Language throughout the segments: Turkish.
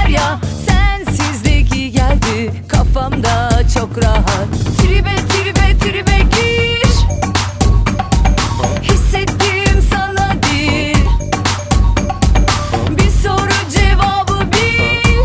var ya, sensizlik iyi geldi, kafamda çok rahat. Tribe tribe tribe gir, hissettiğim sana değil. Bir soru cevabı bil,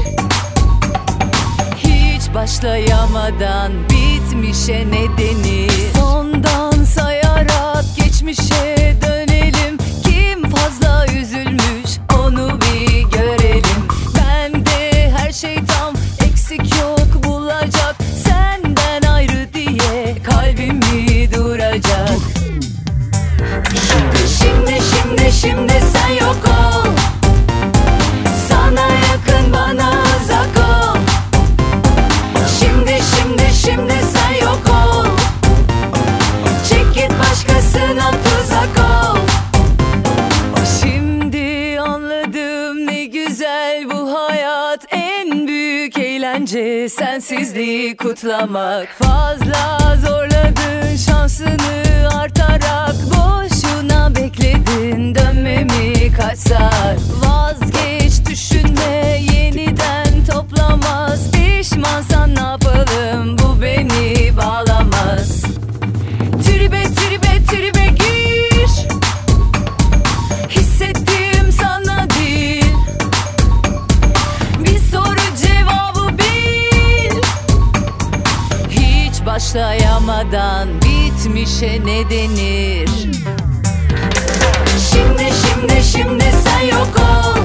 hiç başlayamadan bitmişe ne denir? Sondan sayarak geçmişe dönelim. Kim fazla üzülmüş onu bir görelim. Bende her şey tam, eksik yok bulacak. Senden ayrı diye kalbimi duracak. Şimdi sen yok ol. Sana yakın bana uzak ol. Şimdi sen yok ol. Çek git başkasına tuzak ol. Şimdi anladım ne güzel bu hayat. En büyük eğlence sensizliği kutlamak. Fazla zorladın şansını artarak, boşuna bekledin dönmemi kaç saat. Vazgeç düşünme, yeniden toplamaz. Pişmansan ne yapalım, bu beni bağlamaz. Tribe tribe tribe gir, hissettiğim sana değil. Bir soru cevabı bil, hiç başlayamadan bitmişe ne denir? Şimdi sen yok ol.